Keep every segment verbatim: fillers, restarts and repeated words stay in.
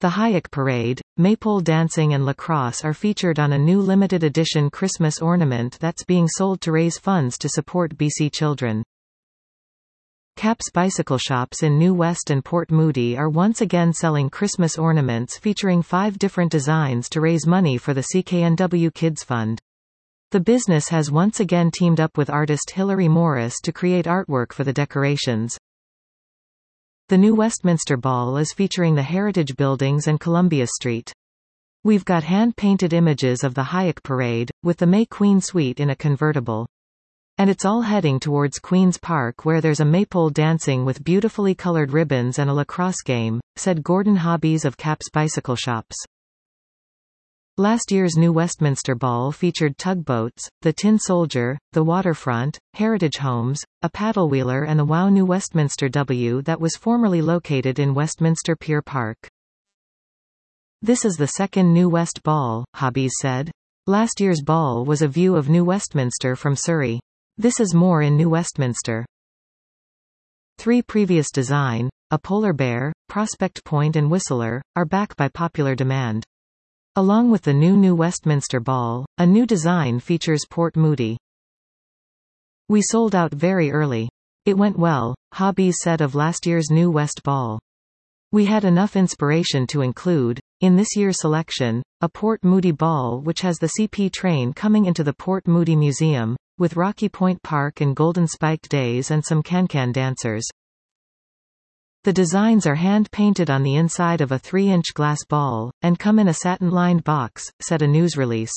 The Hayek Parade, maypole dancing and lacrosse are featured on a new limited edition Christmas ornament that's being sold to raise funds to support B C children. Cap's bicycle shops in New West and Port Moody are once again selling Christmas ornaments featuring five different designs to raise money for the C K N W Kids Fund. The business has once again teamed up with artist Hilary Morris to create artwork for the decorations. The new Westminster Ball is featuring the Heritage Buildings and Columbia Street. We've got hand-painted images of the Hayek Parade, with the May Queen Suite in a convertible. And it's all heading towards Queen's Park where there's a maypole dancing with beautifully colored ribbons and a lacrosse game, said Gordon Hobbies of Cap's Bicycle Shops. Last year's new Westminster Ball featured tugboats, the Tin Soldier, the Waterfront, Heritage Homes, a paddlewheeler and the WOW New Westminster W that was formerly located in Westminster Pier Park. This is the second New West Ball, Hobbies said. Last year's ball was a view of New Westminster from Surrey. This is more in New Westminster. Three previous design, a polar bear, Prospect Point and Whistler, are back by popular demand. Along with the new New Westminster Ball, a new design features Port Moody. We sold out very early. It went well, Hobbies said of last year's New West Ball. We had enough inspiration to include, in this year's selection, a Port Moody Ball which has the C P train coming into the Port Moody Museum, with Rocky Point Park and Golden Spiked Days and some can-can dancers. The designs are hand-painted on the inside of a three inch glass ball, and come in a satin-lined box, said a news release.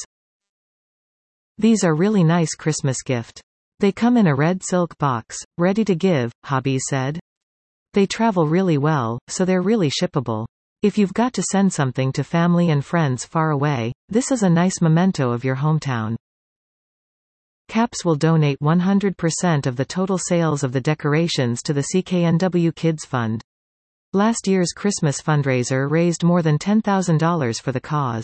These are really nice Christmas gift. They come in a red silk box, ready to give, Hobbies said. They travel really well, so they're really shippable. If you've got to send something to family and friends far away, this is a nice memento of your hometown. Caps will donate one hundred percent of the total sales of the decorations to the C K N W Kids Fund. Last year's Christmas fundraiser raised more than ten thousand dollars for the cause.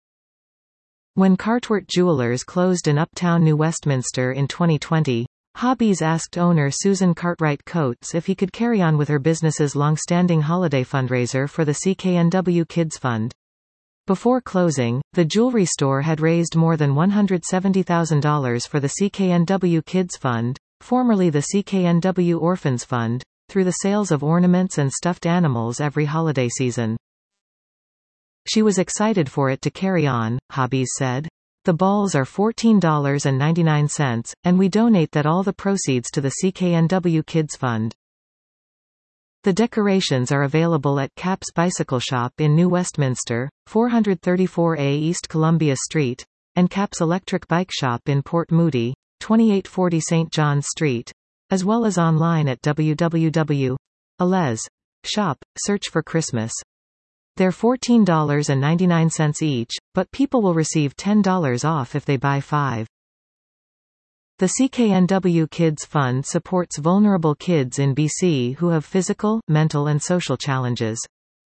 When Cartwright Jewelers closed in Uptown New Westminster in twenty twenty, Hobbies asked owner Susan Cartwright Coates if he could carry on with her business's long-standing holiday fundraiser for the C K N W Kids Fund. Before closing, the jewelry store had raised more than one hundred seventy thousand dollars for the C K N W Kids Fund, formerly the C K N W Orphans Fund, through the sales of ornaments and stuffed animals every holiday season. She was excited for it to carry on, Hobbies said. The balls are fourteen dollars and ninety-nine cents, and we donate that all the proceeds to the C K N W Kids Fund. The decorations are available at Cap's Bicycle Shop in New Westminster, four thirty-four A East Columbia Street, and Cap's Electric Bike Shop in Port Moody, twenty-eight forty Saint John's Street, as well as online at w w w dot ales dot shop, search for Christmas. They're fourteen dollars and ninety-nine cents each, but people will receive ten dollars off if they buy five. The C K N W Kids Fund supports vulnerable kids in B C who have physical, mental and social challenges.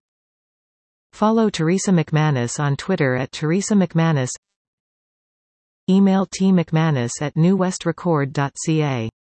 Follow Teresa McManus on Twitter at Teresa McManus. Email t mcmanus at new west record dot c a.